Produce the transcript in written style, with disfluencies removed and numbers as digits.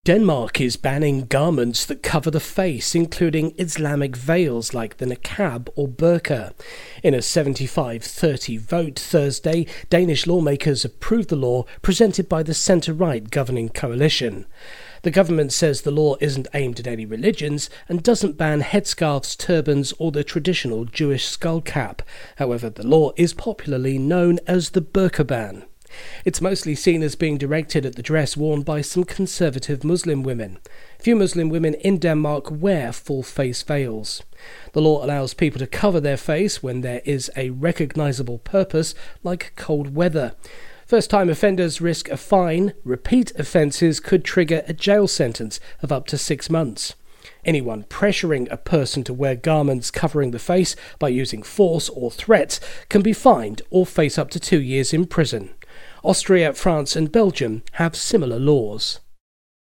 Denmark is banning garments that cover the face, including Islamic veils like the niqab or burqa. In a 75-30 vote Thursday, Danish lawmakers approved the law presented by the centre-right governing coalition. The government says the law isn't aimed at any religions and doesn't ban headscarves, turbans or the traditional Jewish skull cap. However, the law is popularly known as the burqa ban. It's mostly seen as being directed at the dress worn by some conservative Muslim women. Few Muslim women in Denmark wear full-face veils. The law allows people to cover their face when there is a recognisable purpose, like cold weather. First-time offenders risk a fine. Repeat offences could trigger a jail sentence of up to 6 months. Anyone pressuring a person to wear garments covering the face by using force or threats can be fined or face up to 2 years in prison. Austria, France and Belgium have similar laws.